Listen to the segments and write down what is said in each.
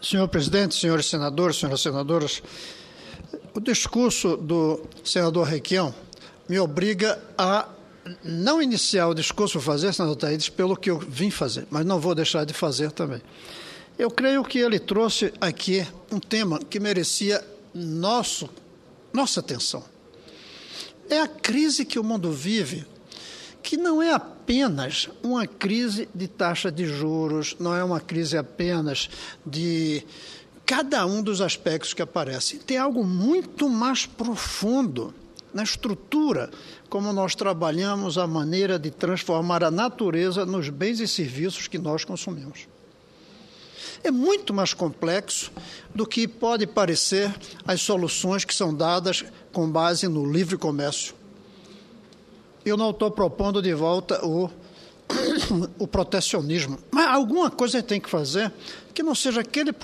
Senhor presidente, senhores senadores, senhoras senadoras, o discurso do senador Requião me obriga a não iniciar o discurso para fazer, senador Taídes, pelo que eu vim fazer, mas não vou deixar de fazer também. Eu creio que ele trouxe aqui um tema que merecia nossa atenção. É a crise que o mundo vive, que não é apenas uma crise de taxa de juros, não é uma crise apenas de cada um dos aspectos que aparecem. Tem algo muito mais profundo na estrutura, como nós trabalhamos a maneira de transformar a natureza nos bens e serviços que nós consumimos. É muito mais complexo do que pode parecer as soluções que são dadas com base no livre comércio. Eu não estou propondo de volta o protecionismo, mas alguma coisa tem que fazer que não seja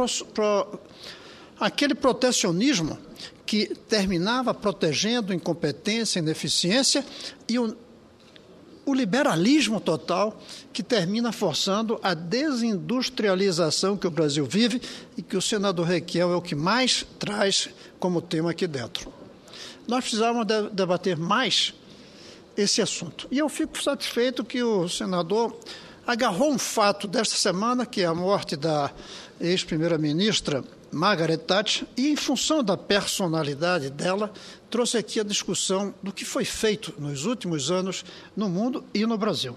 aquele protecionismo que terminava protegendo incompetência, ineficiência e o liberalismo total que termina forçando a desindustrialização que o Brasil vive e que o senador Requião é o que mais traz como tema aqui dentro. Nós precisávamos debater mais esse assunto. E eu fico satisfeito que o senador agarrou um fato desta semana, que é a morte da ex-primeira-ministra Margaret Thatcher, e em função da personalidade dela, trouxe aqui a discussão do que foi feito nos últimos anos no mundo e no Brasil.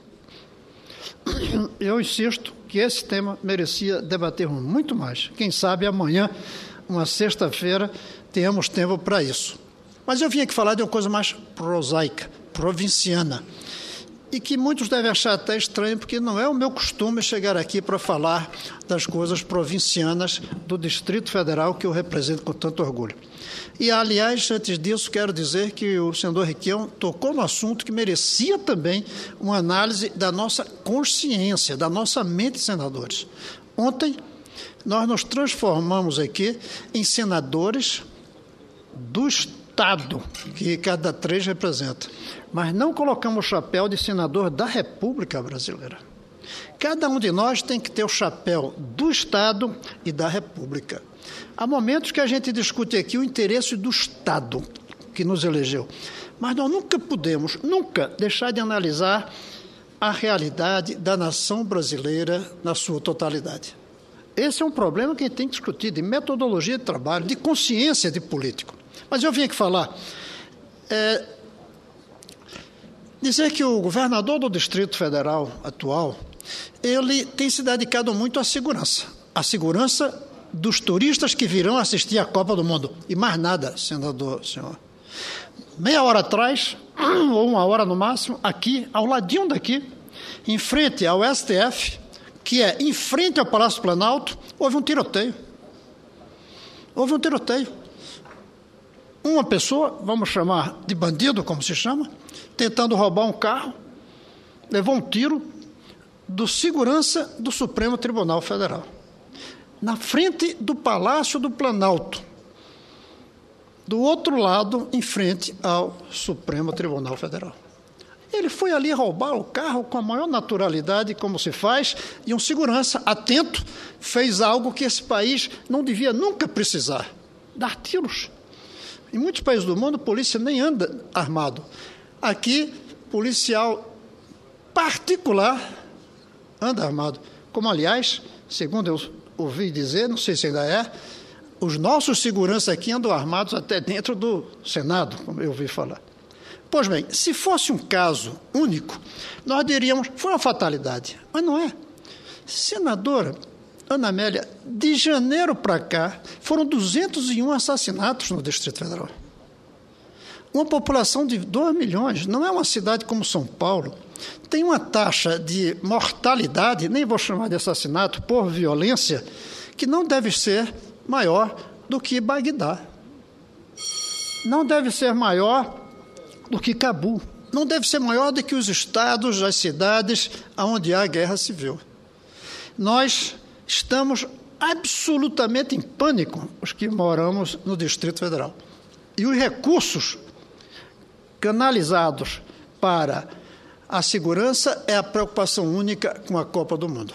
Eu insisto que esse tema merecia debatermos muito mais. Quem sabe amanhã, uma sexta-feira, tenhamos tempo para isso. Mas eu vim aqui falar de uma coisa mais prosaica, provinciana, e que muitos devem achar até estranho, porque não é o meu costume chegar aqui para falar das coisas provincianas do Distrito Federal, que eu represento com tanto orgulho. E, aliás, antes disso, quero dizer que o senador Requião tocou no assunto que merecia também uma análise da nossa consciência, da nossa mente, senadores. Ontem, nós nos transformamos aqui em senadores do Estado, que cada 3 representa. Mas não colocamos o chapéu de senador da República Brasileira. Cada um de nós tem que ter o chapéu do Estado e da República. Há momentos que a gente discute aqui o interesse do Estado que nos elegeu. Mas nós nunca podemos, deixar de analisar a realidade da nação brasileira na sua totalidade. Esse é um problema que a gente tem que discutir, de metodologia de trabalho, de consciência de político. Mas eu vim aqui falar, dizer que o governador do Distrito Federal atual, ele tem se dedicado muito à segurança dos turistas que virão assistir à Copa do Mundo. E mais nada, senhor. Meia hora atrás, ou 1 hora no máximo, aqui, ao ladinho daqui, em frente ao STF, que é em frente ao Palácio do Planalto, houve um tiroteio. Uma pessoa, vamos chamar de bandido, como se chama, tentando roubar um carro, levou um tiro do segurança do Supremo Tribunal Federal, na frente do Palácio do Planalto, do outro lado, em frente ao Supremo Tribunal Federal. Ele foi ali roubar o carro com a maior naturalidade, como se faz, e um segurança atento fez algo que esse país não devia nunca precisar, dar tiros. Em muitos países do mundo, a polícia nem anda armado. Aqui, policial particular anda armado. Como, aliás, segundo eu ouvi dizer, não sei se ainda é, os nossos seguranças aqui andam armados até dentro do Senado, como eu ouvi falar. Pois bem, se fosse um caso único, nós diríamos, foi uma fatalidade. Mas não é. Senadora Ana Amélia, de janeiro para cá, foram 201 assassinatos no Distrito Federal. Uma população de 2 milhões, não é uma cidade como São Paulo. Tem uma taxa de mortalidade, nem vou chamar de assassinato, por violência, que não deve ser maior do que Bagdá. Não deve ser maior do que Cabul. Não deve ser maior do que os estados, as cidades onde há guerra civil. Nós estamos absolutamente em pânico, os que moramos no Distrito Federal. E os recursos canalizados para a segurança é a preocupação única com a Copa do Mundo.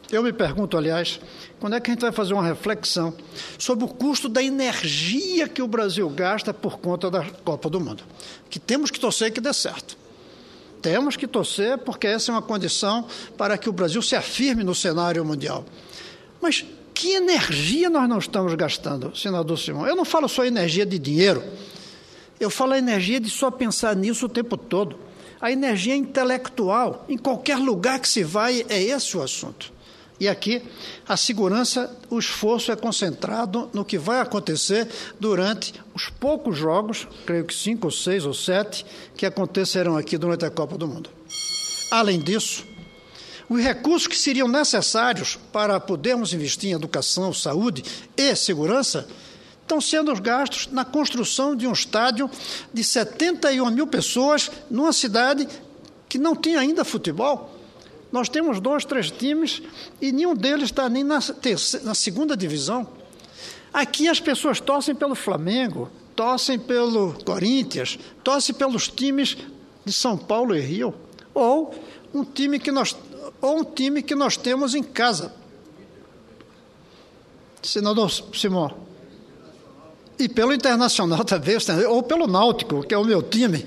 Eu me pergunto, aliás, quando é que a gente vai fazer uma reflexão sobre o custo da energia que o Brasil gasta por conta da Copa do Mundo? Que temos que torcer que dê certo. Temos que torcer porque essa é uma condição para que o Brasil se afirme no cenário mundial. Mas que energia nós não estamos gastando, senador Simão? Eu não falo só energia de dinheiro, eu falo a energia de só pensar nisso o tempo todo. A energia intelectual, em qualquer lugar que se vai, é esse o assunto. E aqui, a segurança, o esforço é concentrado no que vai acontecer durante os poucos jogos, creio que 5 ou 6 ou 7, que acontecerão aqui durante a Copa do Mundo. Além disso, os recursos que seriam necessários para podermos investir em educação, saúde e segurança estão sendo gastos na construção de um estádio de 71 mil pessoas numa cidade que não tem ainda futebol. Nós temos 2, 3 times e nenhum deles está nem na segunda divisão. Aqui as pessoas torcem pelo Flamengo, torcem pelo Corinthians, torcem pelos times de São Paulo e Rio, ou um time que nós temos em casa. Senador Simão. E pelo Internacional também, ou pelo Náutico, que é o meu time.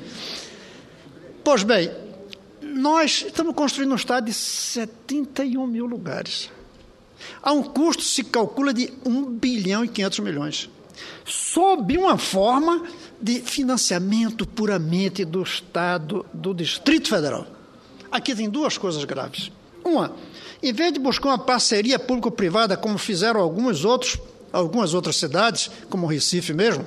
Pois bem, nós estamos construindo um estádio de 71 mil lugares. Há um custo, se calcula, de 1 bilhão e 500 milhões. Sob uma forma de financiamento puramente do Estado, do Distrito Federal. Aqui tem 2 coisas graves. Uma, em vez de buscar uma parceria público-privada, como fizeram algumas outras cidades, como Recife mesmo,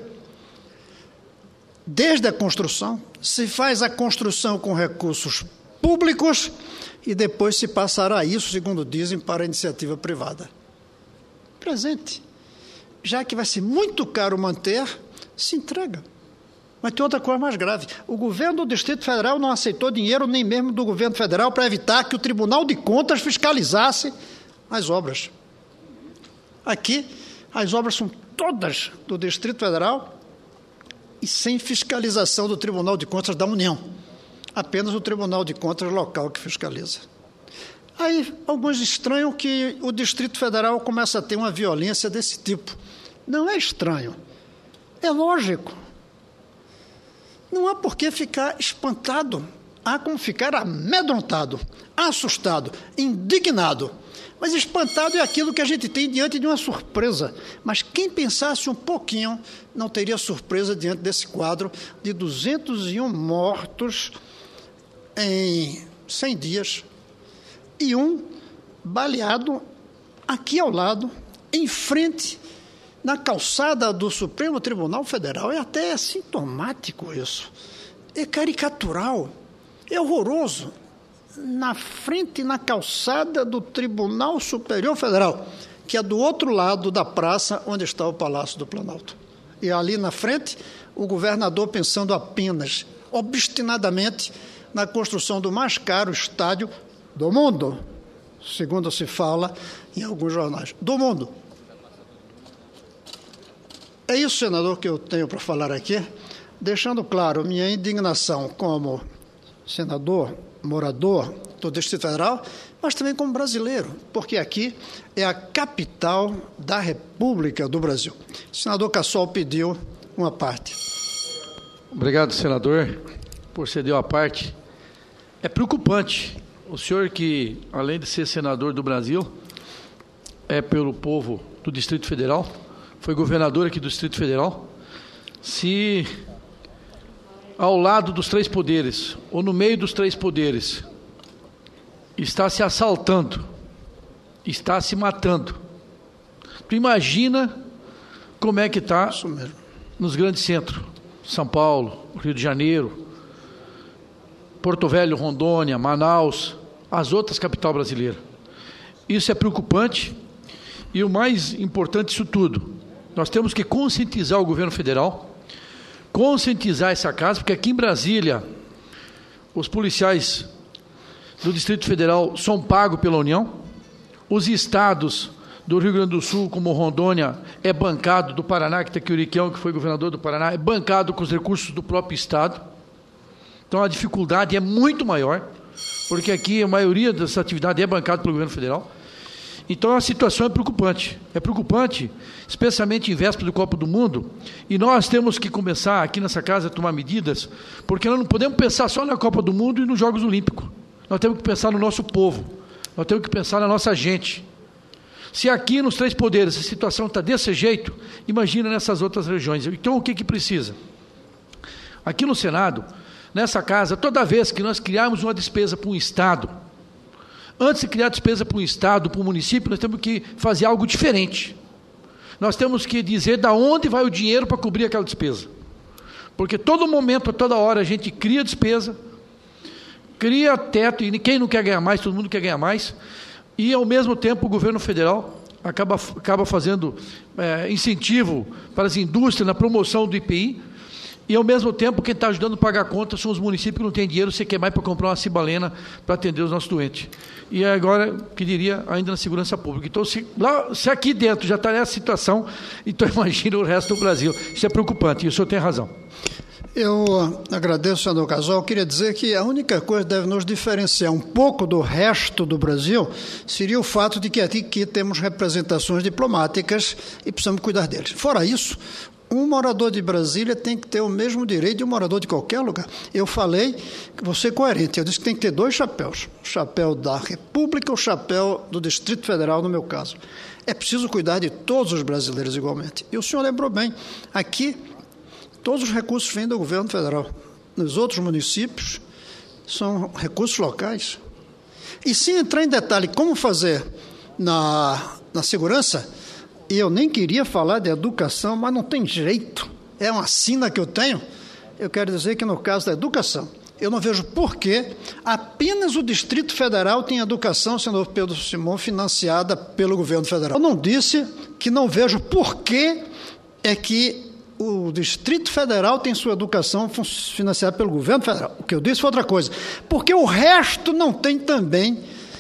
desde a construção, se faz a construção com recursos públicos e depois se passará isso, segundo dizem, para a iniciativa privada. Presente. Já que vai ser muito caro manter, se entrega. Mas tem outra coisa mais grave. O governo do Distrito Federal não aceitou dinheiro nem mesmo do governo federal para evitar que o Tribunal de Contas fiscalizasse as obras. Aqui, as obras são todas do Distrito Federal e sem fiscalização do Tribunal de Contas da União. Apenas o Tribunal de Contas local que fiscaliza. Aí, alguns estranham que o Distrito Federal começa a ter uma violência desse tipo. Não é estranho, é lógico. Não há por que ficar espantado, há como ficar amedrontado, assustado, indignado. Mas espantado é aquilo que a gente tem diante de uma surpresa. Mas quem pensasse um pouquinho não teria surpresa diante desse quadro de 201 mortos em 100 dias e um baleado aqui ao lado, em frente, na calçada do Supremo Tribunal Federal. É até sintomático isso. É caricatural, é horroroso. Na frente, na calçada do Tribunal Superior Federal, que é do outro lado da praça onde está o Palácio do Planalto. E ali na frente, o governador pensando apenas, obstinadamente, na construção do mais caro estádio do mundo, segundo se fala em alguns jornais, do mundo. É isso, senador, que eu tenho para falar aqui, deixando claro minha indignação como senador, morador do Distrito Federal, mas também como brasileiro, porque aqui é a capital da República do Brasil. O senador Cassol pediu uma parte. Obrigado, senador, por ceder a parte. É preocupante o senhor que, além de ser senador do Brasil, é pelo povo do Distrito Federal, foi governador aqui do Distrito Federal, se ao lado dos 3 poderes, ou no meio dos 3 poderes, está se assaltando, está se matando. Tu imagina como é que está nos grandes centros, São Paulo, Rio de Janeiro, Porto Velho, Rondônia, Manaus, as outras capitais brasileiras. Isso é preocupante e o mais importante disso tudo, nós temos que conscientizar o governo federal, conscientizar essa casa, porque aqui em Brasília, os policiais do Distrito Federal são pagos pela União, os estados do Rio Grande do Sul, como Rondônia, é bancado, do Paraná, que está aqui o Uriquião, que foi governador do Paraná, é bancado com os recursos do próprio estado. Então a dificuldade é muito maior, porque aqui a maioria dessa atividade é bancada pelo governo federal. Então a situação é preocupante. É preocupante, especialmente em véspera do Copa do Mundo, e nós temos que começar aqui nessa casa a tomar medidas, porque nós não podemos pensar só na Copa do Mundo e nos Jogos Olímpicos. Nós temos que pensar no nosso povo, nós temos que pensar na nossa gente. Se aqui nos 3 poderes a situação está desse jeito, imagina nessas outras regiões. Então o que precisa? Aqui no Senado, nessa casa, toda vez que nós criarmos uma despesa para um Estado, antes de criar despesa para um Estado, para um município, nós temos que fazer algo diferente. Nós temos que dizer de onde vai o dinheiro para cobrir aquela despesa. Porque todo momento, a toda hora, a gente cria despesa, cria teto, e quem não quer ganhar mais, todo mundo quer ganhar mais, e ao mesmo tempo o governo federal acaba fazendo incentivo para as indústrias na promoção do IPI, e ao mesmo tempo quem está ajudando a pagar a conta são os municípios que não têm dinheiro, você quer mais para comprar uma cibalena para atender os nossos doentes. E agora, que diria, ainda na segurança pública. Então, se aqui dentro já está nessa situação, então imagina o resto do Brasil. Isso é preocupante, e o senhor tem razão. Eu agradeço, senador Casal. Eu queria dizer que a única coisa que deve nos diferenciar um pouco do resto do Brasil seria o fato de que aqui temos representações diplomáticas e precisamos cuidar deles. Fora isso, um morador de Brasília tem que ter o mesmo direito de um morador de qualquer lugar. Eu falei, vou ser coerente, eu disse que tem que ter 2 chapéus. O chapéu da República e o chapéu do Distrito Federal, no meu caso. É preciso cuidar de todos os brasileiros igualmente. E o senhor lembrou bem, aqui todos os recursos vêm do governo federal. Nos outros municípios são recursos locais. E se entrar em detalhe como fazer na segurança, e eu nem queria falar de educação, mas não tem jeito, é uma sina que eu tenho. Eu quero dizer que no caso da educação, eu não vejo por que apenas o Distrito Federal tem educação, senador Pedro Simão, financiada pelo governo federal. Eu não disse que não vejo por que é que o Distrito Federal tem sua educação financiada pelo governo federal. O que eu disse foi outra coisa. Porque o resto não tem também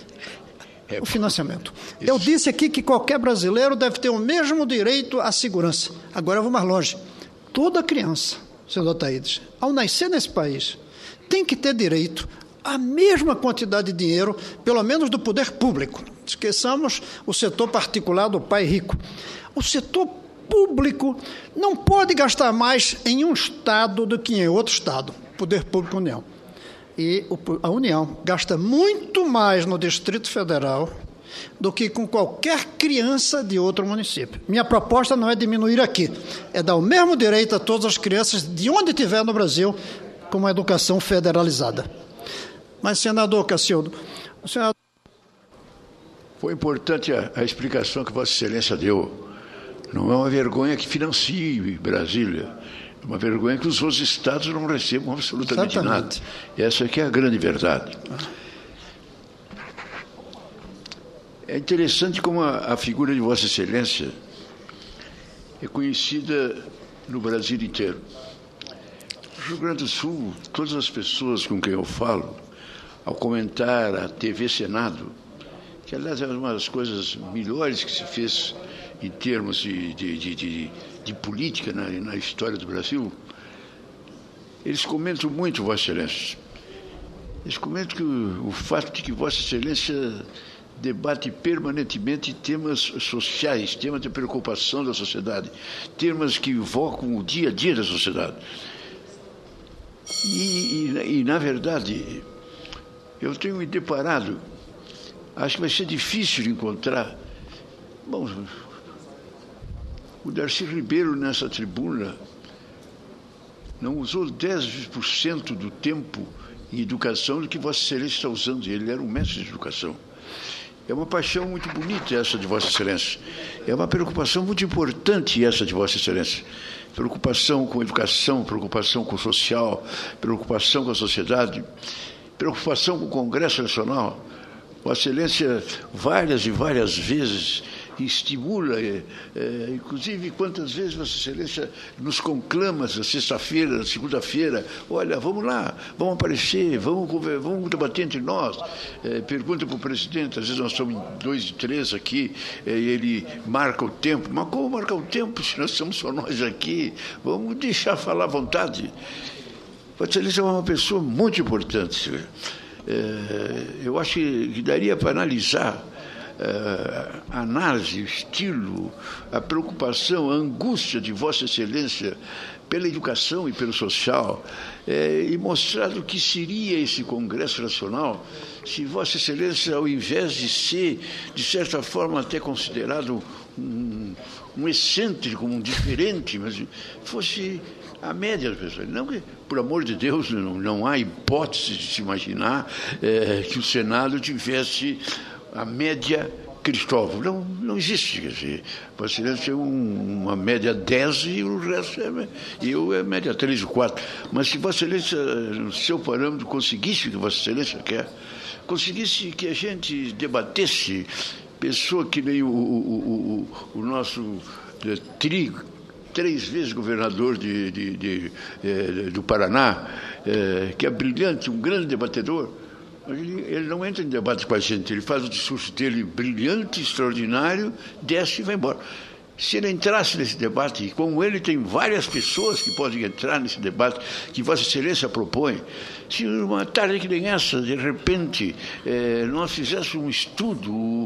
o financiamento. Isso. Eu disse aqui que qualquer brasileiro deve ter o mesmo direito à segurança. Agora eu vou mais longe. Toda criança, senador Taídes, ao nascer nesse país, tem que ter direito à mesma quantidade de dinheiro, pelo menos do poder público. Esqueçamos o setor particular do pai rico. O setor público não pode gastar mais em um estado do que em outro estado. Poder Público União. E a União gasta muito mais no Distrito Federal do que com qualquer criança de outro município. Minha proposta não é diminuir aqui, é dar o mesmo direito a todas as crianças de onde estiver no Brasil, com uma educação federalizada. Mas, senador Cacildo, o senador... Foi importante a explicação que Vossa Excelência deu. Não é uma vergonha que financie Brasília. É uma vergonha que os outros estados não recebam absolutamente nada. Essa aqui é a grande verdade. É interessante como a figura de Vossa Excelência é conhecida no Brasil inteiro. No Rio Grande do Sul, todas as pessoas com quem eu falo, ao comentar a TV Senado, que aliás é uma das coisas melhores que se fez em termos de política na história do Brasil, eles comentam muito, Vossa Excelência. Eles comentam que o fato de que Vossa Excelência debate permanentemente temas sociais, temas de preocupação da sociedade, temas que evocam o dia a dia da sociedade. E na verdade, eu tenho me deparado, acho que vai ser difícil encontrar. Bom, o Darcy Ribeiro, nessa tribuna, não usou 10% do tempo em educação do que Vossa Excelência está usando. Ele era um mestre de educação. É uma paixão muito bonita essa de Vossa Excelência. É uma preocupação muito importante essa de Vossa Excelência. Preocupação com a educação, preocupação com o social, preocupação com a sociedade, preocupação com o Congresso Nacional. Vossa Excelência, várias e várias vezes, estimula, inclusive quantas vezes Vossa Excelência nos conclama na sexta-feira, na segunda-feira, olha, vamos lá, vamos aparecer, vamos debater entre nós, pergunta para o presidente, às vezes nós estamos em 2 e 3 aqui, e ele marca o tempo, mas como marcar o tempo se nós estamos só nós aqui? Vamos deixar falar à vontade. Vossa Excelência é uma pessoa muito importante, eu acho que daria para analisar a análise, o estilo, a preocupação, a angústia de Vossa Excelência pela educação e pelo social, e mostrado o que seria esse Congresso Nacional se Vossa Excelência, ao invés de ser, de certa forma, até considerado um excêntrico, um diferente, mas fosse a média das pessoas. Não, por amor de Deus, não há hipótese de se imaginar que o Senado tivesse a média Cristóvão. Não existe. Quer dizer, Vossa Excelência é uma média 10 e o resto é média 3 ou 4. Mas se Vossa Excelência, no seu parâmetro, conseguisse o que Vossa Excelência quer, conseguisse que a gente debatesse, pessoa que nem o nosso três vezes governador do Paraná, que é brilhante, um grande debatedor. Ele não entra em debate com a gente, ele faz o discurso dele brilhante, extraordinário, desce e vai embora. Se ele entrasse nesse debate, e como ele tem várias pessoas que podem entrar nesse debate, que Vossa Excelência propõe, se uma tarde que nem essa, de repente, nós fizéssemos um estudo,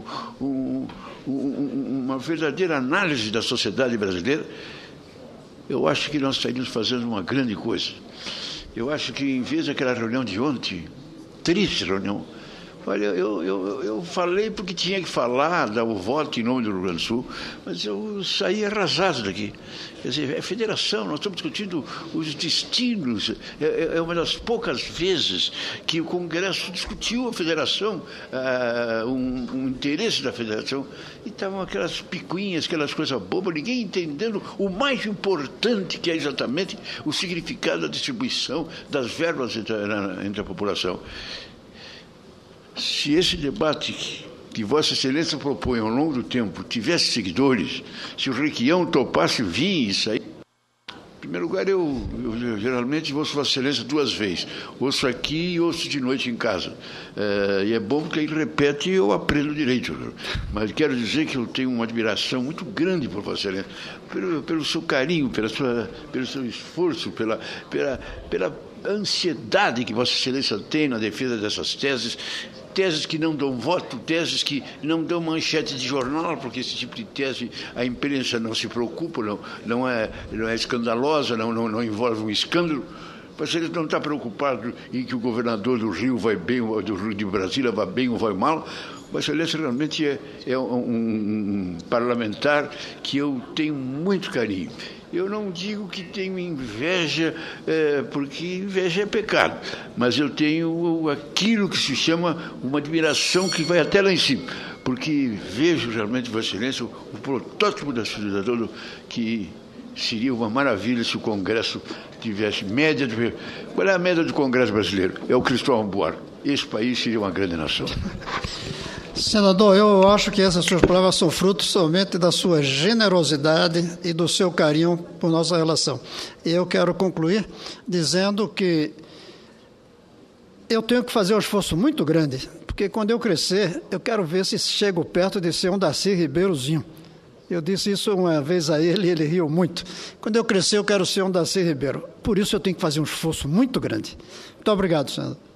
uma verdadeira análise da sociedade brasileira, eu acho que nós estaríamos fazendo uma grande coisa. Eu acho que, em vez daquela reunião de ontem, triste reunião, olha, eu falei porque tinha que falar, dar o voto em nome do Rio Grande do Sul, mas eu saí arrasado daqui. Quer dizer, é federação, nós estamos discutindo os destinos, é uma das poucas vezes que o Congresso discutiu a federação, um interesse da federação, e estavam aquelas picuinhas, aquelas coisas bobas, ninguém entendendo o mais importante, que é exatamente o significado da distribuição das verbas entre a população. Se esse debate que Vossa Excelência propõe ao longo do tempo tivesse seguidores, se o Requião topasse vir e sair... Em primeiro lugar, eu geralmente ouço Vossa Excelência 2 vezes. Ouço aqui e ouço de noite em casa. E é bom porque ele repete e eu aprendo direito. Mas quero dizer que eu tenho uma admiração muito grande por Vossa Excelência, pelo seu carinho, pelo seu esforço, pela ansiedade que Vossa Excelência tem na defesa dessas teses que não dão voto, teses que não dão manchete de jornal, porque esse tipo de tese a imprensa não se preocupa, não é escandalosa, não envolve um escândalo. Você não está preocupado em que o governador do Rio vai bem, ou do Rio de Brasília vai bem ou vai mal. Vossa Excelência realmente é um parlamentar que eu tenho muito carinho. Eu não digo que tenho inveja, porque inveja é pecado, mas eu tenho aquilo que se chama uma admiração que vai até lá em cima, porque vejo realmente, Vossa Excelência, o protótipo da cidadão que seria uma maravilha se o Congresso tivesse média. Qual é a média do Congresso brasileiro? É o Cristóvão Buarque. Esse país seria uma grande nação. Senador, eu acho que essas suas palavras são frutos somente da sua generosidade e do seu carinho por nossa relação. E eu quero concluir dizendo que eu tenho que fazer um esforço muito grande, porque quando eu crescer, eu quero ver se chego perto de ser um Darcy Ribeirozinho. Eu disse isso uma vez a ele e ele riu muito. Quando eu crescer, eu quero ser um Darcy Ribeiro. Por isso eu tenho que fazer um esforço muito grande. Muito obrigado, senador.